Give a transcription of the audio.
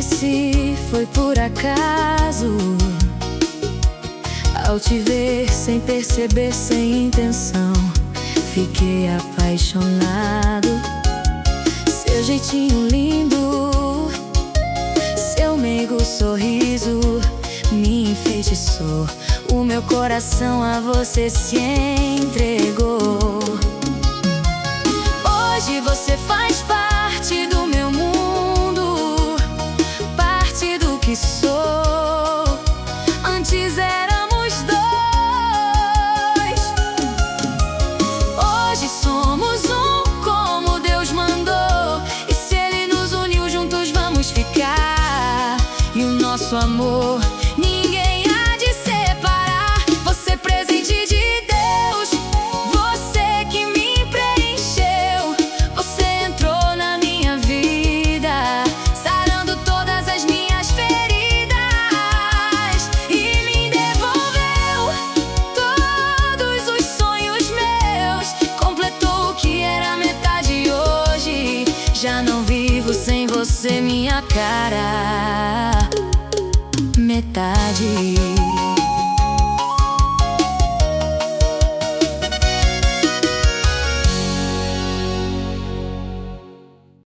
conheci foi por acaso, ao te ver sem perceber, sem intenção, fiquei apaixonado. Seu jeitinho lindo, seu meigo sorriso me enfeitiçou. O meu coração a você se entregou. Hoje você faz parte do meu mundo, parte do que sou. Antes éramos dois, hoje somos um, como Deus mandou. E se Ele nos uniu, juntos vamos ficar. E o nosso amor